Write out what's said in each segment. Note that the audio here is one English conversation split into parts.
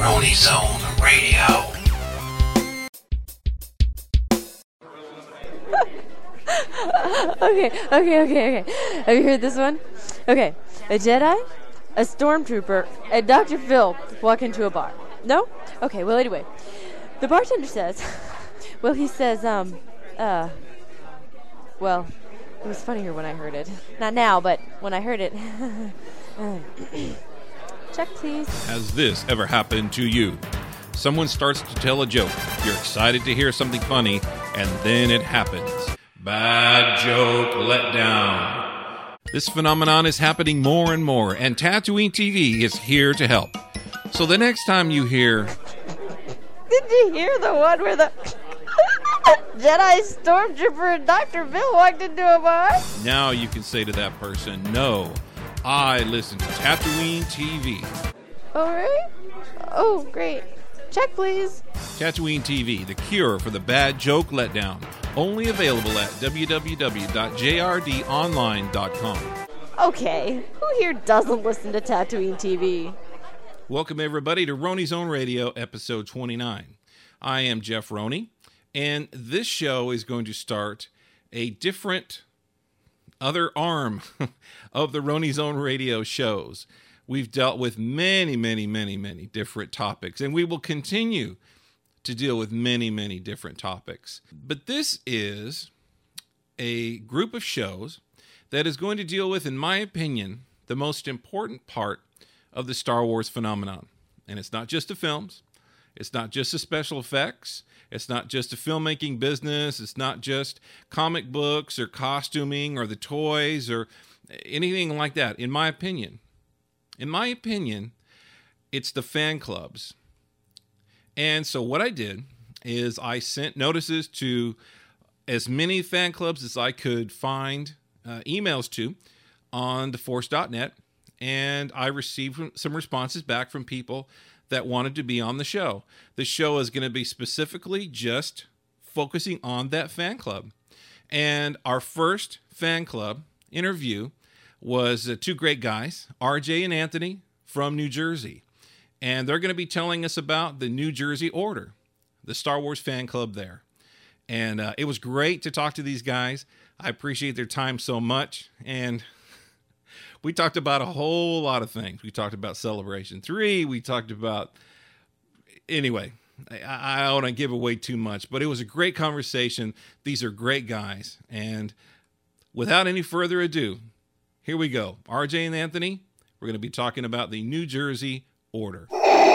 Roni Zone Radio. Okay. Have you heard this one? Okay. A Jedi, a Stormtrooper, and Dr. Phil walk into a bar. No? Okay, well, anyway. The bartender says, well, it was funnier when I heard it. Not now, but when I heard it. Check, please. Has this ever happened to you? Someone starts to tell a joke. You're excited to hear something funny, and then it happens. Bad joke let down. This phenomenon is happening more and more, and Tatooine TV is here to help. So the next time you hear... Did you hear the one where the Jedi, Stormtrooper, and Dr. Phil walked into a bar? Now you can say to that person, no, I listen to Tatooine TV. Oh, really? Oh, great. Check, please. Tatooine TV, the cure for the bad joke letdown. Only available at www.jrdonline.com. Okay, who here doesn't listen to Tatooine TV? Welcome, everybody, to Roni Zone Radio, episode 29. I am Jeff Roni, and this show is going to start a different other arm of the Roni Zone Radio shows. We've dealt with many different topics, and we will continue to deal with many different topics. But this is a group of shows that is going to deal with, in my opinion, the most important part of the Star Wars phenomenon. And it's not just the films. It's not just the special effects. It's not just the filmmaking business. It's not just comic books or costuming or the toys or anything like that, in my opinion. In my opinion, it's the fan clubs. And so what I did is I sent notices to as many fan clubs as I could find emails to on theforce.net, and I received some responses back from people that wanted to be on the show. The show is going to be specifically just focusing on that fan club. And our first fan club interview was two great guys, RJ and Anthony from New Jersey. And they're going to be telling us about the New Jersey Order, the Star Wars fan club there. And it was great to talk to these guys. I appreciate their time so much. And we talked about a whole lot of things. We talked about Celebration 3. We talked about... Anyway, I don't want to give away too much, but it was a great conversation. These are great guys. And without any further ado, here we go. RJ and Anthony, we're going to be talking about the New Jersey Order.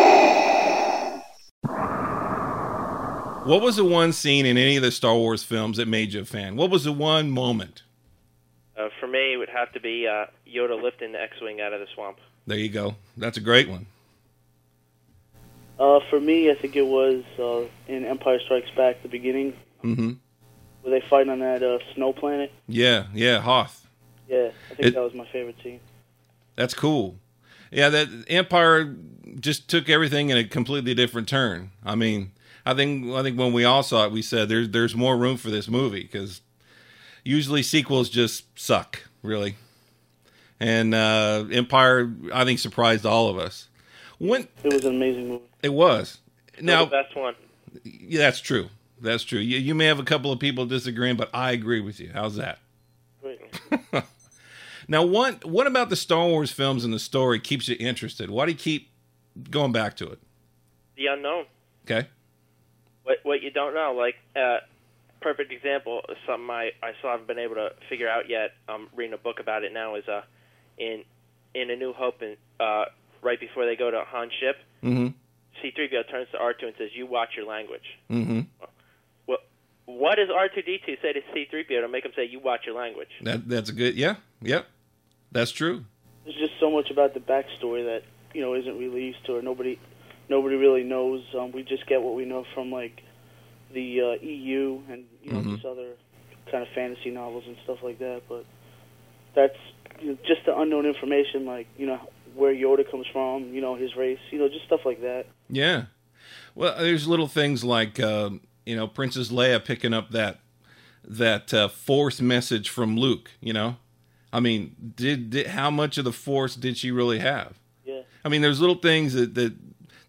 What was the one scene in any of the Star Wars films that made you a fan? What was the one moment? For me, it would have to be Yoda lifting the X-Wing out of the swamp. There you go. That's a great one. For me, I think it was in Empire Strikes Back, the beginning, where they fight on that snow planet. Yeah, Hoth. Yeah, I think that was my favorite scene. That's cool. Yeah, that Empire just took everything in a completely different turn. I mean, I think when we all saw it, we said there's more room for this movie, because usually sequels just suck, really. And Empire, I think, surprised all of us. It was an amazing movie. It was. Now, the best one. Yeah, that's true. That's true. You may have a couple of people disagreeing, but I agree with you. How's that? Great. Now, what about the Star Wars films and the story keeps you interested? Why do you keep going back to it? The unknown. Okay. What you don't know, like perfect example, something I still haven't been able to figure out yet. I'm reading a book about it now. Is in A New Hope, and right before they go to Han's ship, C-3PO turns to R2 and says, "You watch your language." Well, what does R2-D2 say to C-3PO to make him say, "You watch your language"? That's a good, yep, that's true. There's just so much about the backstory that isn't released, or nobody really knows. We just get what we know from like the EU and these other kind of fantasy novels and stuff like that. But that's just the unknown information, like where Yoda comes from, his race, just stuff like that. Yeah. Well, there's little things like Princess Leia picking up that Force message from Luke. I mean, how much of the Force did she really have? Yeah. I mean, there's little things that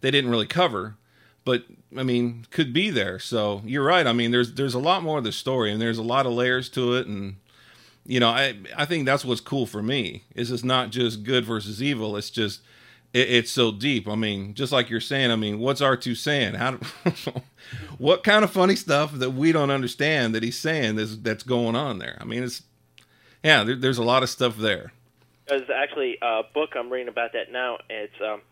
they didn't really cover, but I mean, could be there. So you're right. I mean, there's a lot more of the story, and there's a lot of layers to it, and you know, I think that's what's cool for me. Is it's not just good versus evil. It's just it's so deep. I mean, just like you're saying. I mean, what's R2 saying? What kind of funny stuff that we don't understand that he's saying that's going on there? I mean, there's a lot of stuff there. There's actually a book I'm reading about that now. And it's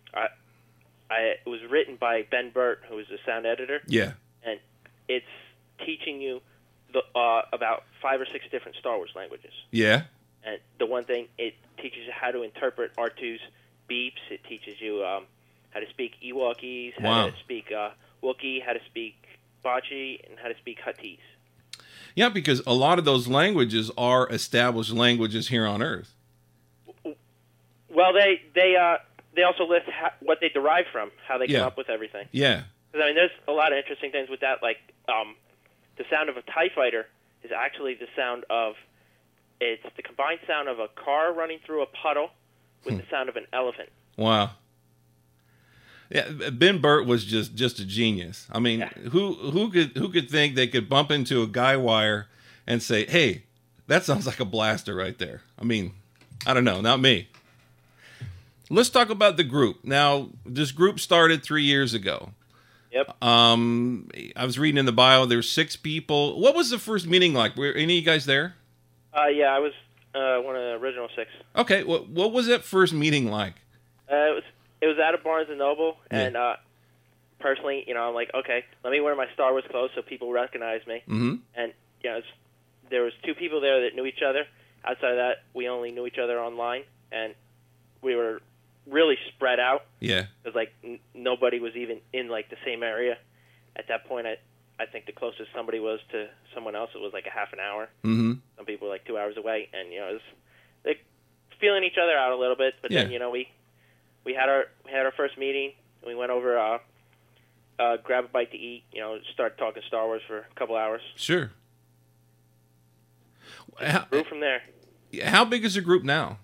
it was written by Ben Burt, who is the sound editor. Yeah, and it's teaching you about 5 or 6 different Star Wars languages. Yeah, and the one thing, it teaches you how to interpret R2's beeps. It teaches you how to speak Ewokese, how to speak Wookiee, how to speak Bocce, and how to speak Huttese. Yeah, because a lot of those languages are established languages here on Earth. Well, they also list what they derive from, how they come up with everything. Yeah. Because I mean, there's a lot of interesting things with that. Like the sound of a TIE fighter is actually the sound of it's the combined sound of a car running through a puddle with the sound of an elephant. Wow. Yeah, Ben Burt was just a genius. I mean, who could think they could bump into a guy wire and say, "Hey, that sounds like a blaster right there." I mean, I don't know, not me. Let's talk about the group. Now, this group started 3 years ago. Yep. I was reading in the bio. There's 6 people. What was the first meeting like? Were any of you guys there? Yeah, I was one of the original 6. Okay. What was that first meeting like? It was at a Barnes & Noble, and personally, you know, I'm like, okay, let me wear my Star Wars clothes so people recognize me. Mm-hmm. And, you know, there was 2 people there that knew each other. Outside of that, we only knew each other online, and we were really spread out. Yeah. Because, like, nobody was even in, like, the same area. At that point, I think the closest somebody was to someone else, it was, like, a half an hour. Mm-hmm. Some people were, like, 2 hours away, and, you know, it was, like, feeling each other out a little bit, but then, you know, we had our first meeting, and we went over, grab a bite to eat, you know, start talking Star Wars for a couple hours. Sure. Grew from there. How big is the group now?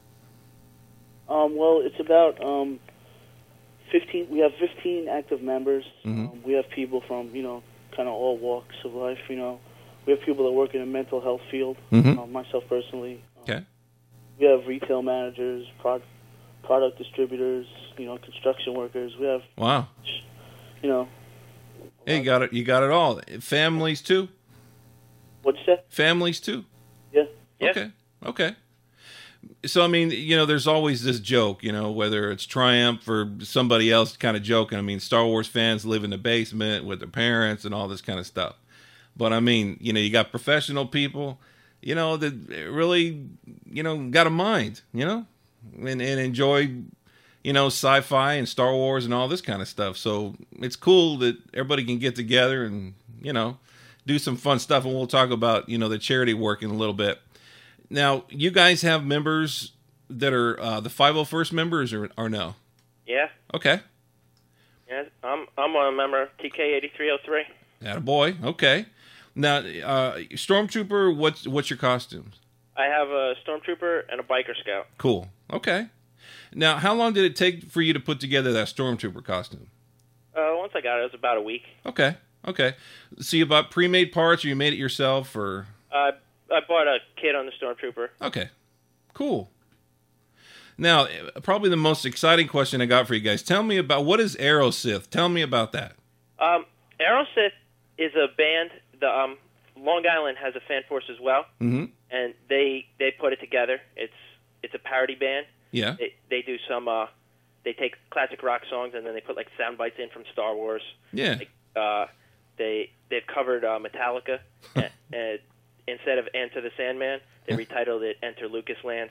Well, it's about 15. We have 15 active members. Mm-hmm. We have people from, you know, kind of all walks of life. You know, we have people that work in the mental health field. Mm-hmm. Myself personally. Okay. We have retail managers, product distributors, you know, construction workers. We have, wow, you know. Hey, you got it all. Families too? What's that? Families too? Yeah. Okay. So, I mean, you know, there's always this joke, you know, whether it's Triumph or somebody else kind of joking. I mean, Star Wars fans live in the basement with their parents and all this kind of stuff. But, I mean, you know, you got professional people, you know, that really, you know, got a mind, you know, and enjoy, you know, sci-fi and Star Wars and all this kind of stuff. So it's cool that everybody can get together and, you know, do some fun stuff. And we'll talk about, you know, the charity work in a little bit. Now, you guys have members that are the 501st members or no? Yeah. Okay. Yeah, I'm a member of TK8303. Attaboy. Okay. Now, Stormtrooper, what's your costumes? I have a Stormtrooper and a Biker Scout. Cool. Okay. Now, how long did it take for you to put together that Stormtrooper costume? Once I got it, it was about a week. Okay. So you bought pre-made parts, or you made it yourself, or? I bought a kit on the Stormtrooper. Okay. Cool. Now, probably the most exciting question I got for you guys. Tell me about, what is Aerosith? Tell me about that. Aerosith is a band. The Long Island has a fan force as well, mm-hmm. and they put it together. It's a parody band. Yeah. They do some. They take classic rock songs and then they put like sound bites in from Star Wars. Yeah. Like, they've covered Metallica, and instead of Enter the Sandman, they retitled it Enter Lucas Land.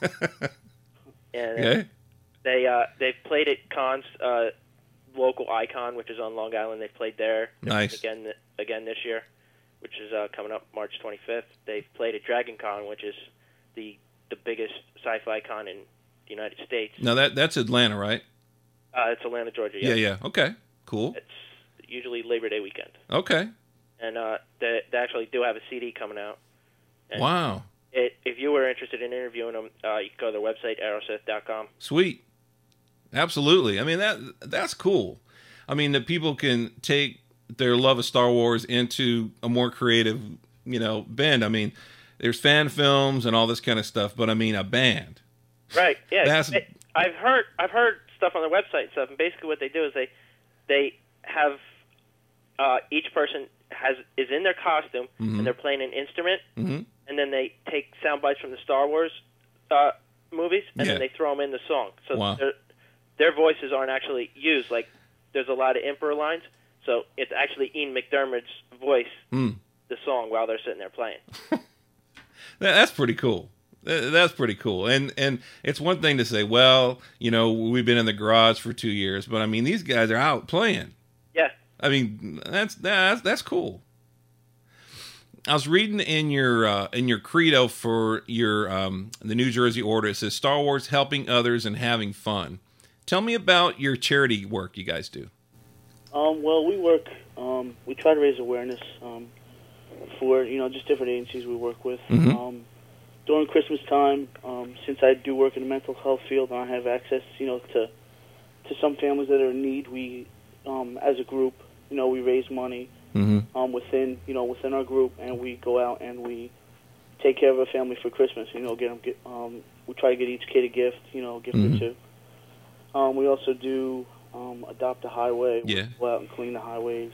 And they've played at cons. Local Icon, which is on Long Island, they've played there. Nice. Again this year, which is coming up March 25th. They've played at Dragon Con, which is the biggest sci-fi con in the United States. Now that's Atlanta, right? It's Atlanta, Georgia. Yeah. Yeah. Okay. Cool. It's usually Labor Day weekend. Okay. And they actually do have a CD coming out. And wow. If you were interested in interviewing them, you can go to their website, aerosith.com. Sweet. Absolutely. I mean, that's cool. I mean, that people can take their love of Star Wars into a more creative, bend. I mean, there's fan films and all this kind of stuff, but I mean, a band. Right. Yeah. That's, I've heard stuff on their website and stuff, and basically what they do is they have each person is in their costume and they're playing an instrument, and then they take sound bites from the Star Wars movies and then they throw them in the song. So their voices aren't actually used. Like, there's a lot of Emperor lines, so it's actually Ian McDermott's voice, the song, while they're sitting there playing. That's pretty cool. That's pretty cool. And it's one thing to say, well, we've been in the garage for 2 years, but I mean, these guys are out playing. Yeah. I mean, that's cool. I was reading in your credo for your the New Jersey Order. It says Star Wars helping others and having fun. Tell me about your charity work you guys do. Well, we work. We try to raise awareness for just different agencies we work with. During Christmas time, since I do work in the mental health field and I have access, to some families that are in need, we, as a group, we raise money within our group, and we go out and we take care of a family for Christmas. We try to get each kid a gift, a gift or two. We also do Adopt a Highway. Yeah. We go out and clean the highways.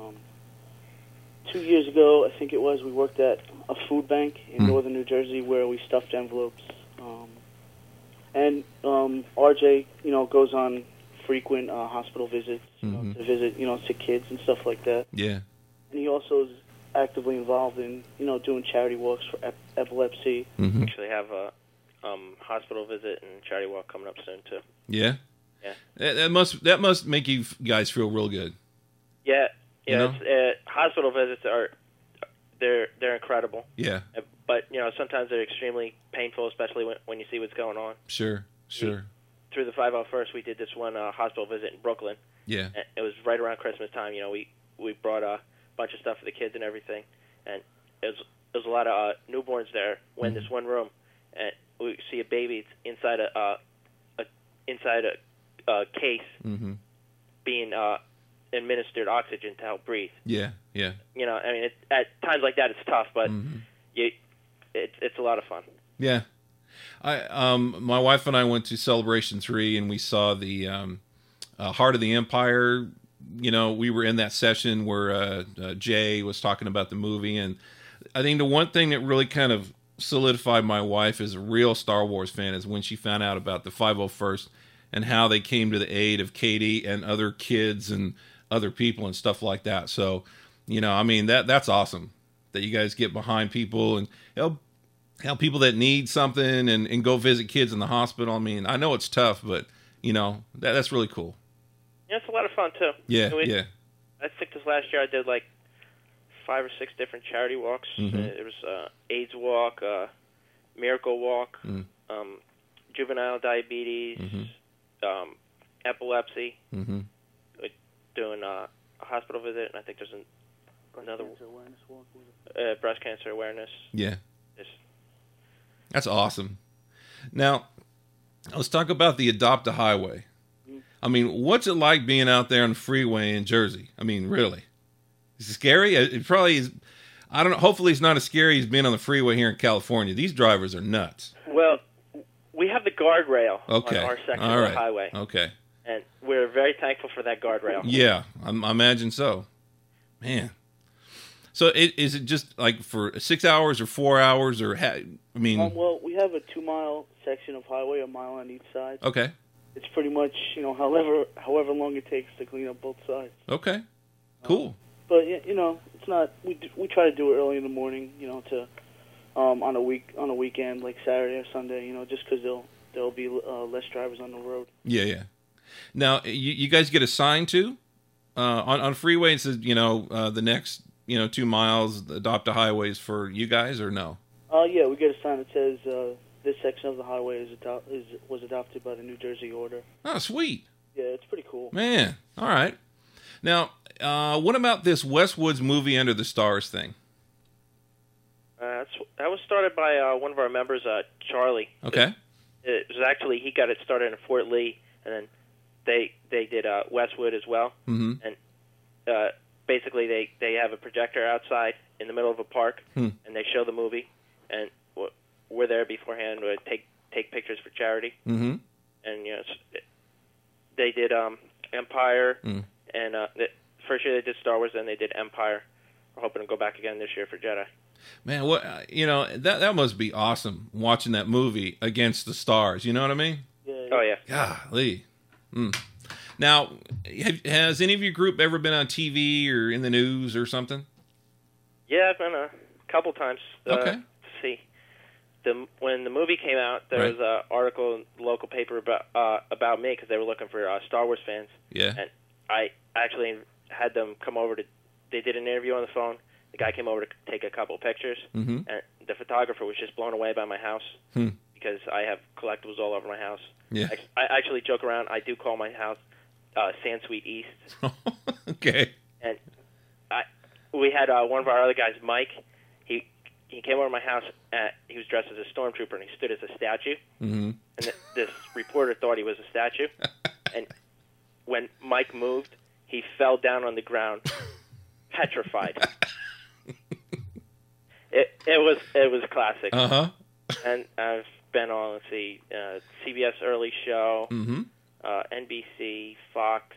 2 years ago, I think it was, we worked at a food bank in northern New Jersey where we stuffed envelopes. And RJ, goes on frequent hospital visits to visit, sick kids and stuff like that. Yeah. And he also is actively involved in, doing charity walks for epilepsy. Mm-hmm. Actually have a hospital visit and charity walk coming up soon too. Yeah. Yeah. That must make you guys feel real good. Yeah. Yeah. Hospital visits they're incredible. Yeah. But sometimes they're extremely painful, especially when you see what's going on. Sure. Through the 501st, we did this one hospital visit in Brooklyn. Yeah. And it was right around Christmas time. We brought a bunch of stuff for the kids and everything, and it was a lot of newborns there. When this one room, and we see a baby inside a case being administered oxygen to help breathe. Yeah. I mean, at times like that, it's tough, but it's a lot of fun. Yeah. My wife and I went to Celebration 3 and we saw the Heart of the Empire. We were in that session where Jay was talking about the movie, and I think the one thing that really kind of solidified my wife as a real Star Wars fan is when she found out about the 501st and how they came to the aid of Katie and other kids and other people and stuff like that. So, I mean, that's awesome that you guys get behind people and help people that need something and go visit kids in the hospital. I mean, I know it's tough, but that's really cool. Yeah, it's a lot of fun too. Yeah. I think this last year I did like 5 or 6 different charity walks. There was AIDS walk, miracle walk, juvenile diabetes, epilepsy. Doing a hospital visit, and I think there's another breast cancer awareness. Yeah. That's awesome. Now, let's talk about the Adopt a Highway. I mean, what's it like being out there on the freeway in Jersey? I mean, really? Is it scary? It probably is. I don't know. Hopefully it's not as scary as being on the freeway here in California. These drivers are nuts. Well, we have the guardrail on our section of the highway. Okay. And we're very thankful for that guardrail. Yeah, I imagine so. Man. So is it just like for 6 hours or 4 hours or well, we have a 2-mile section of highway, a mile on each side. Okay. It's pretty much however long it takes to clean up both sides. Okay. Cool. But it's not. We try to do it early in the morning. To on a weekend like Saturday or Sunday. just because there'll be less drivers on the road. Yeah. Now you guys get assigned to on freeway. It says the next 2 miles Adopt a Highways for you guys or no? Yeah, we get a sign that says this section of the highway was adopted by the New Jersey Order. Oh, sweet. Yeah, it's pretty cool. Man, all right. Now, what about this Westwoods movie Under the Stars thing? That was started by one of our members, Charlie. Okay. It was actually, he got it started in Fort Lee, and then they did Westwood as well, and basically they have a projector outside in the middle of a park, and they show the movie, and we're there beforehand to take pictures for charity, and they did Empire, and first year they did Star Wars, then they did Empire. We're hoping to go back again this year for Jedi. Man, what that must be awesome watching that movie against the stars. You know what I mean? Yeah. Oh yeah. Golly. Now, has any of your group ever been on TV or in the news or something? Yeah, I've been a couple times. Okay. See, when the movie came out, there was an article in the local paper about me because they were looking for Star Wars fans. Yeah. And I actually had them come over to. They did an interview on the phone. The guy came over to take a couple pictures, and the photographer was just blown away by my house because I have collectibles all over my house. Yeah. I actually joke around. I do call my house Sansweet East. Okay. And we had one of our other guys, Mike. He came over to my house. He was dressed as a stormtrooper, and he stood as a statue. And this reporter thought he was a statue. And when Mike moved, he fell down on the ground, petrified. It was classic. And I've been on, CBS Early Show, NBC, Fox,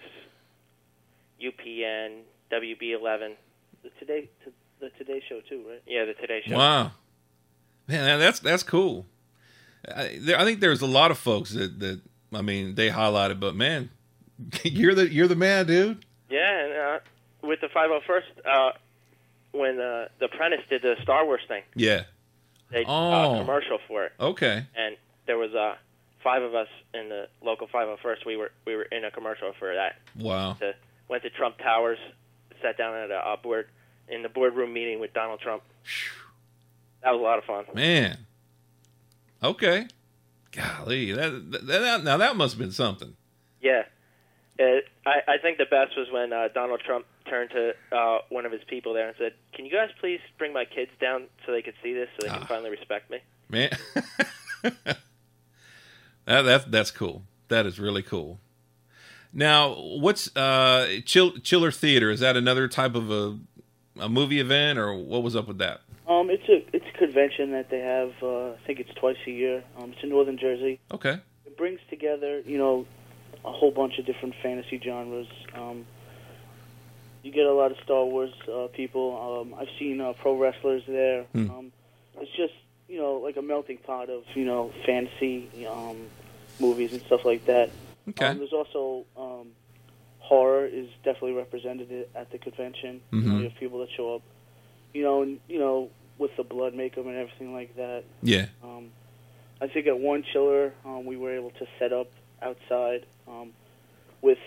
UPN, WB11. The Today Show too, right? Yeah, the Today Show. Wow, man, that's cool. I think there's a lot of folks that they highlighted, but man, you're the man, dude. Yeah, and with the 501st, when the Apprentice did the Star Wars thing, yeah, they did a commercial for it. Okay, and there was 5 of us in the local 501st. We were in a commercial for that. Wow. Went to Trump Towers, sat down at a boardroom meeting with Donald Trump. That was a lot of fun. Man. Okay. Golly, that must have been something. Yeah. I think the best was when Donald Trump turned to one of his people there and said, "Can you guys please bring my kids down so they could see this, so they can finally respect me?" Man. That's cool. That is really cool. Now, what's Chiller Theater? Is that another type of a movie event, or what was up with that? It's a convention that they have. I think it's twice a year. It's in Northern Jersey. Okay. It brings together, a whole bunch of different fantasy genres. You get a lot of Star Wars people. I've seen pro wrestlers there. It's just like a melting pot of fantasy movies and stuff like that. Okay. There's also horror is definitely represented at the convention. You have people that show up, with the blood makeup and everything like that. Yeah. I think at one chiller we were able to set up outside with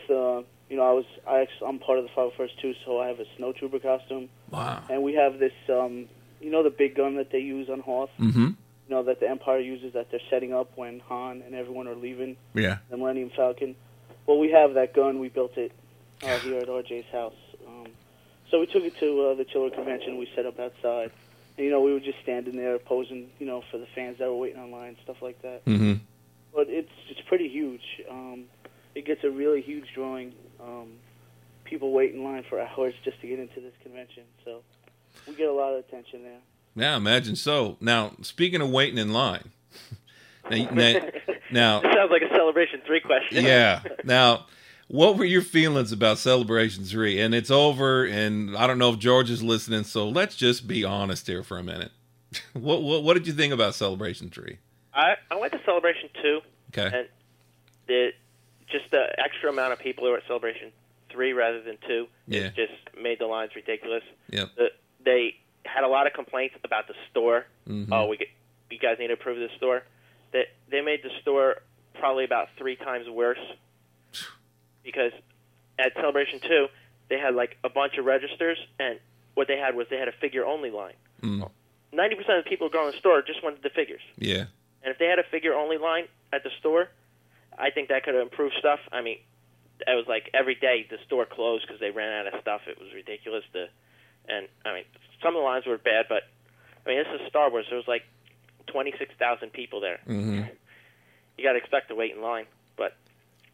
I'm part of the 501st too, so I have a snow trooper costume. Wow. And we have this the big gun that they use on Hoth. That the Empire uses, that they're setting up when Han and everyone are leaving. Yeah. The Millennium Falcon. Well, we have that gun. We built it here at RJ's house. So we took it to the Chiller Convention. We set up outside. And, we were just standing there posing, for the fans that were waiting online, stuff like that. But it's pretty huge. It gets a really huge drawing. People wait in line for hours just to get into this convention. So we get a lot of attention there. Yeah, imagine so. Now, speaking of waiting in line, now This sounds like a Celebration 3 question. Yeah. Now, what were your feelings about Celebration 3? And it's over, and I don't know if George is listening, so let's just be honest here for a minute. What did you think about Celebration 3? I went to Celebration 2. Okay. And the extra amount of people who were at Celebration 3 rather than 2 just made the lines ridiculous. Yep. They had a lot of complaints about the store. You guys need to improve the store. They made the store probably about 3 times worse because at Celebration 2 they had like a bunch of registers, and what they had was they had a figure-only line. 90% of the people who go in the store just wanted the figures. Yeah. And if they had a figure-only line at the store, I think that could have improved stuff. I mean, it was like every day the store closed because they ran out of stuff. It was ridiculous. Some of the lines were bad, but this is Star Wars. There was like 26,000 people there. You got to expect to wait in line. But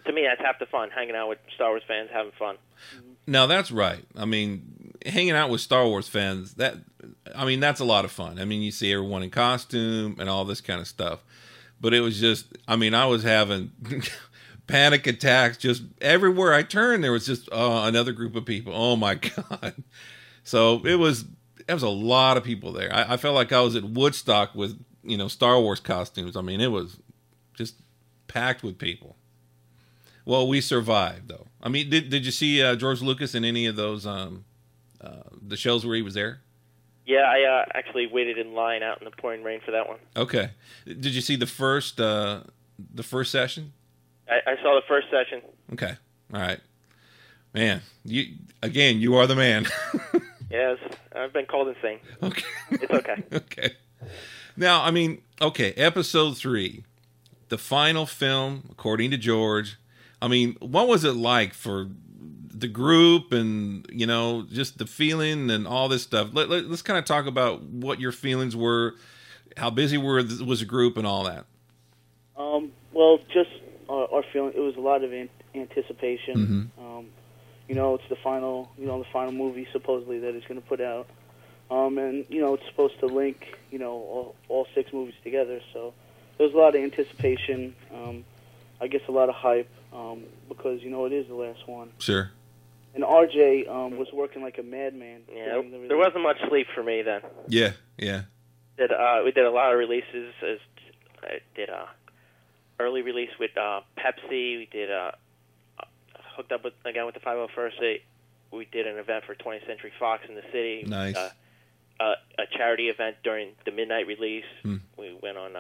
to me, that's half the fun, hanging out with Star Wars fans, having fun. Now that's right. I mean, hanging out with Star Wars fans, that's a lot of fun. I mean, you see everyone in costume and all this kind of stuff. But it was just, I mean, I was having panic attacks just everywhere I turned. There was just another group of people. Oh my God. So there was a lot of people there. I felt like I was at Woodstock with, Star Wars costumes. I mean, it was just packed with people. Well, we survived, though. I mean, did you see George Lucas in any of those the shows where he was there? Yeah, I actually waited in line out in the pouring rain for that one. Okay. Did you see the first session? I saw the first session. Okay. All right. Man, you are the man. Yes, I've been called insane. Okay. It's okay. Okay. Now, I mean, okay, episode 3, the final film, according to George. I mean, what was it like for the group and, just the feeling and all this stuff? Let's kind of talk about what your feelings were, how busy was the group and all that. Well, just our feeling, it was a lot of anticipation. Mm-hmm. It's the final movie supposedly that he's going to put out. And, it's supposed to link, all 6 movies together. So there was a lot of anticipation, I guess a lot of hype, because, it is the last one. Sure. And RJ was working like a madman. Yeah, there wasn't much sleep for me then. Yeah. We did a lot of releases. I did early release with Pepsi. We did hooked up with the 501st. We did an event for 20th Century Fox in the city. Nice. A charity event during the midnight release. We went on,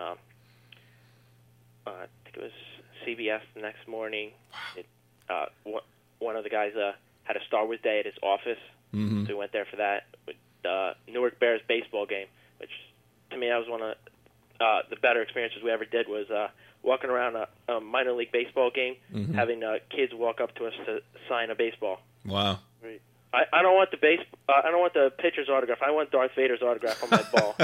I think it was CBS the next morning. One of the guys had a Star Wars Day at his office, so we went there for that. With Newark Bears baseball game, which to me that was one of the better experiences we ever did. Was walking around a minor league baseball game, having kids walk up to us to sign a baseball. Wow. Right. I don't want I don't want the pitcher's autograph. I want Darth Vader's autograph on my ball.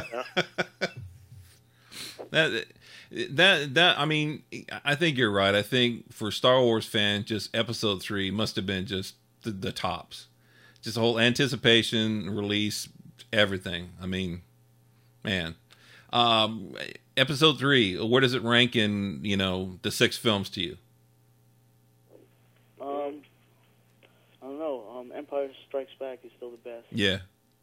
That I mean, I think you're right. I think for Star Wars fans, just episode 3 must have been just the tops. Just the whole anticipation, release, everything. I mean, man. Episode 3, where does it rank in, the 6 films to you? I don't know. Empire Strikes Back is still the best. Yeah.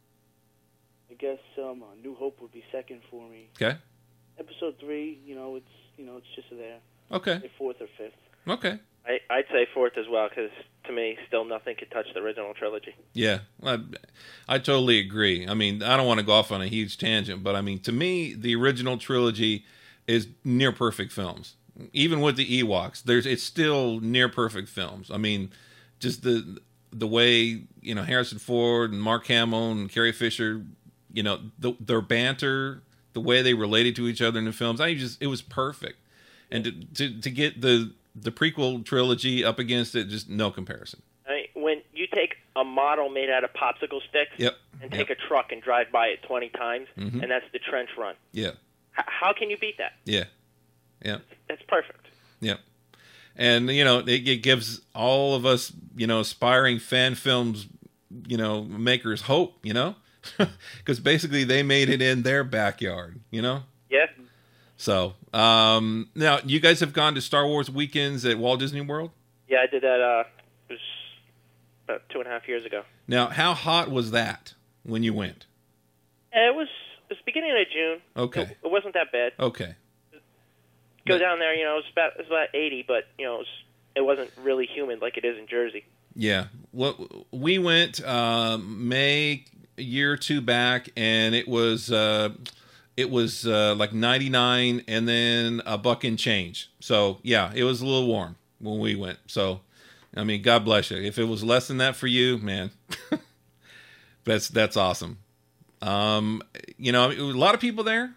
I guess New Hope would be second for me. Okay. Episode 3, it's just there. Okay. Say 4th or 5th. Okay. I'd say 4th as well, because to me, still nothing could touch the original trilogy. Yeah, I totally agree. I mean, I don't want to go off on a huge tangent, but I mean, to me, the original trilogy is near perfect films. Even with the Ewoks, it's still near perfect films. I mean, just the way Harrison Ford and Mark Hamill and Carrie Fisher, their banter, the way they related to each other in the films, it was perfect. And to get the prequel trilogy up against it, just no comparison. I mean, when you take a model made out of popsicle sticks and take a truck and drive by it 20 times, and that's the trench run. Yeah. How can you beat that? Yeah. That's perfect. Yeah. And, it gives all of us, aspiring fan films, makers hope, because basically they made it in their backyard, Yeah. So, now you guys have gone to Star Wars weekends at Walt Disney World? Yeah, I did that. It was about 2.5 years ago. Now, how hot was that when you went? It was beginning of June. Okay. It wasn't that bad. Okay. Go down there, it was about 80, but it wasn't really humid like it is in Jersey. Yeah. Well, we went May a year or 2 back, and it was like 99 and then $1 and change. So yeah, it was a little warm when we went. So, I mean, God bless you. If it was less than that for you, man, that's awesome. A lot of people there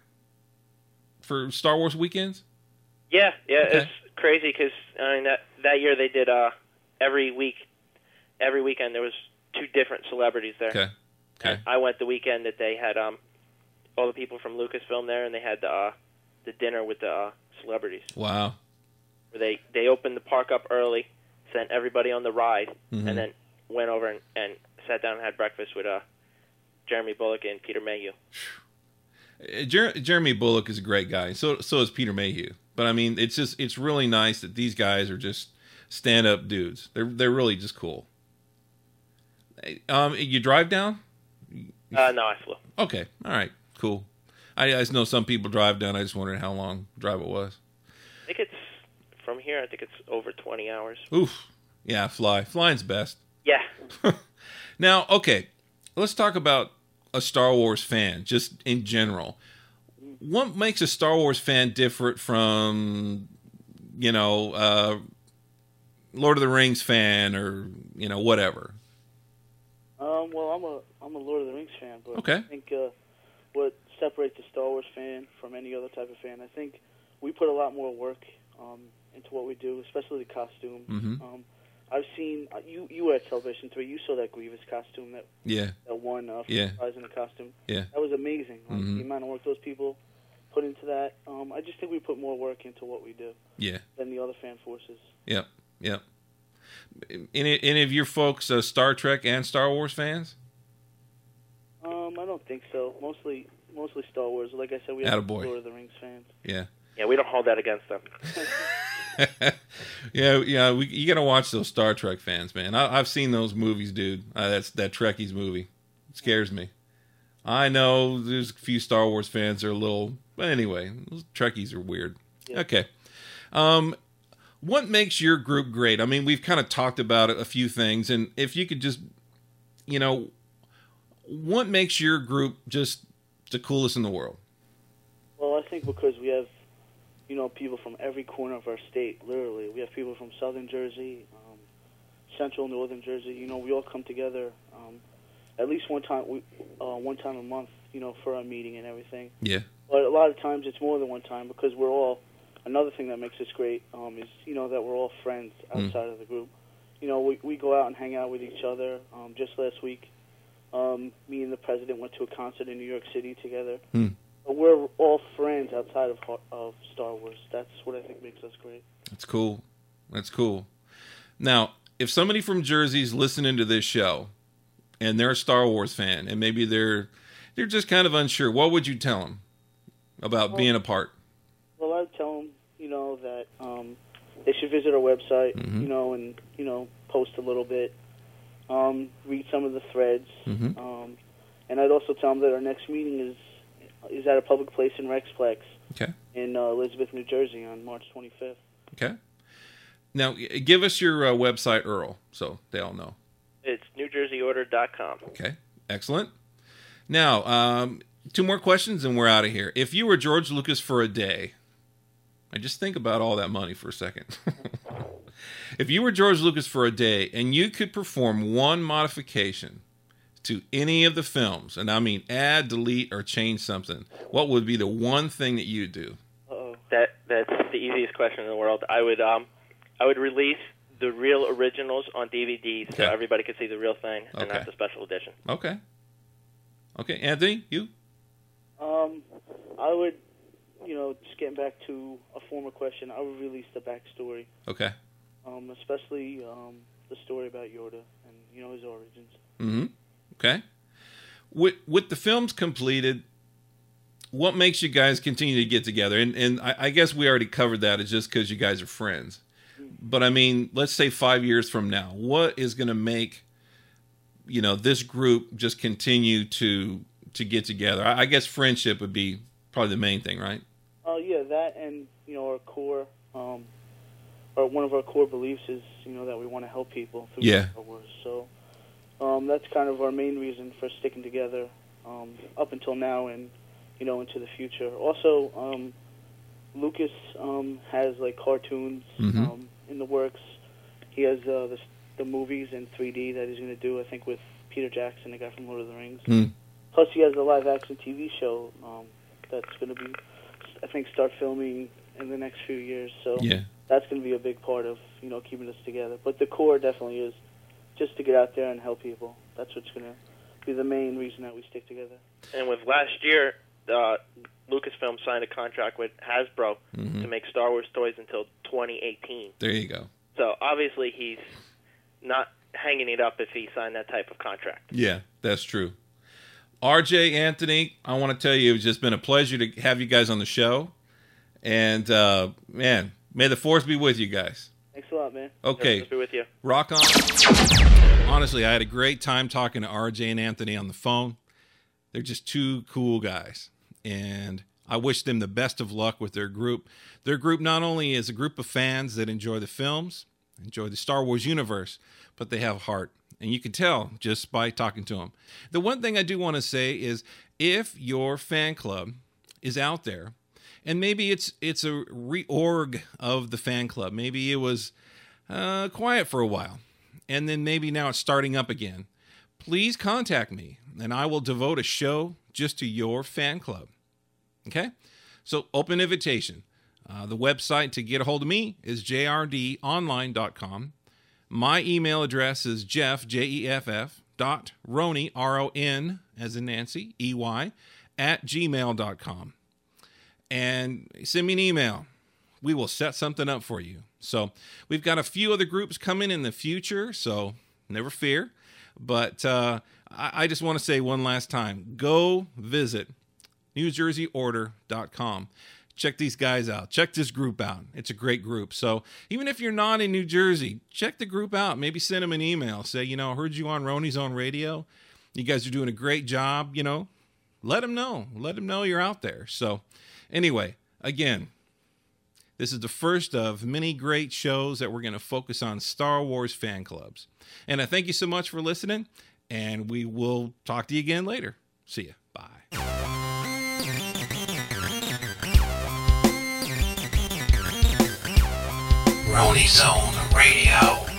for Star Wars weekends. Yeah, Okay. It's crazy because that year they did every weekend there was 2 different celebrities there. Okay. And I went the weekend that they had all the people from Lucasfilm there, and they had the dinner with the celebrities. Wow. where they opened the park up early, sent everybody on the ride, and then went over and sat down and had breakfast with Jeremy Bulloch and Peter Mayhew. Jeremy Bulloch is a great guy. So is Peter Mayhew. But I mean, it's really nice that these guys are just stand-up dudes. They're really just cool. You drive down? No, I flew. Okay, all right, cool. I just know some people drive down. I just wondered how long drive it was. I think it's from here. I think it's over 20 hours. Oof. Yeah, fly. Flying's best. Yeah. Now, okay, let's talk about a Star Wars fan, just in general. What makes a Star Wars fan different from, Lord of the Rings fan or, whatever? Well, I'm a Lord of the Rings fan, but okay. I think what separates a Star Wars fan from any other type of fan, I think we put a lot more work into what we do, especially the costume. Mm-hmm. I've seen you were at Celebration 3. You saw that Grievous costume that won prize in the costume. Yeah, that was amazing. The amount of work those people put into that. I just think we put more work into what we do. Yeah. Than the other fan forces. Yep. Any of your folks Star Trek and Star Wars fans? I don't think so. Mostly Star Wars. Like I said, we have Lord of the Rings fans. Yeah. Yeah, we don't hold that against them. yeah. You got to watch those Star Trek fans, man. I've seen those movies, dude. That Trekkies movie. It scares me. I know there's a few Star Wars fans that are a little, but anyway, those Trekkies are weird. Yeah. Okay. What makes your group great? I mean, we've kind of talked about a few things, and if you could just, what makes your group just the coolest in the world? Well, I think because we have, people from every corner of our state, literally. We have people from southern Jersey, central, northern Jersey. We all come together at least one time a month, for our meeting and everything. Yeah. But a lot of times it's more than one time because we're all, another thing that makes us great is, that we're all friends outside of the group. We go out and hang out with each other. Just last week, me and the president went to a concert in New York City together. But we're all friends outside of Star Wars. That's what I think makes us great. That's cool. Now, if somebody from Jersey's listening to this show and they're a Star Wars fan and maybe they're just kind of unsure, what would you tell them about being a part? Well, I'd tell them, that they should visit our website, and, post a little bit, read some of the threads. And I'd also tell them that our next meeting is at a public place in Rexplex in Elizabeth, New Jersey on March 25th. Okay. Now, give us your website, Earl, so they all know. It's NewJerseyOrder.com. Okay, excellent. Now, 2 more questions and we're out of here. If you were George Lucas for a day, just think about all that money for a second. If you were George Lucas for a day and you could perform one modification to any of the films, and I mean add, delete, or change something, what would be the one thing that you'd do? That's the easiest question in the world. I would release the real originals on DVD so everybody could see the real thing and not the special edition. Okay, Anthony, you? I would, just getting back to a former question, I would release the backstory. Okay. Especially the story about Yoda and, his origins. Mm-hmm. Okay. With the films completed, what makes you guys continue to get together? And I guess we already covered that. It's just because you guys are friends. But, I mean, let's say 5 years from now, what is going to make, this group just continue to get together? I guess friendship would be probably the main thing, right? Yeah, that and, our core, or one of our core beliefs is, that we want to help people through Star Wars. So that's kind of our main reason for sticking together up until now and, into the future. Also, Lucas has, cartoons in the works. He has the movies in 3D that he's going to do, I think, with Peter Jackson, the guy from Lord of the Rings. Plus, he has a live-action TV show that's going to be, I think, start filming in the next few years. So that's going to be a big part of, keeping us together. But the core definitely is just to get out there and help people. That's what's going to be the main reason that we stick together. And with last year, Lucasfilm signed a contract with Hasbro to make Star Wars toys until 2018. There you go. So obviously he's not hanging it up if he signed that type of contract. Yeah, that's true. RJ, Anthony, I want to tell you it's just been a pleasure to have you guys on the show. And, man, may the force be with you guys. Thanks a lot, man. Okay. Let's be with you. Rock on. Honestly, I had a great time talking to RJ and Anthony on the phone. They're just two cool guys. And I wish them the best of luck with their group. Their group not only is a group of fans that enjoy the films, enjoy the Star Wars universe, but they have heart. And you can tell just by talking to them. The one thing I do want to say is if your fan club is out there, and maybe it's a reorg of the fan club. Maybe it was quiet for a while, and then maybe now it's starting up again. Please contact me, and I will devote a show just to your fan club. Okay? So, open invitation. The website to get a hold of me is jrdonline.com. My email address is Jeff, Jeff, .Roney, R-O-N, as in Nancy, E-Y, @gmail.com. And send me an email. We will set something up for you. So we've got a few other groups coming in the future, so never fear. But I just want to say one last time, go visit NewJerseyOrder.com. Check these guys out. Check this group out. It's a great group. So even if you're not in New Jersey, check the group out. Maybe send them an email. Say, I heard you on Roney's Own Radio. You guys are doing a great job, Let them know. Let them know you're out there. So anyway, again, this is the first of many great shows that we're going to focus on Star Wars fan clubs. And I thank you so much for listening, and we will talk to you again later. See ya. Bye. Roney's Own Radio.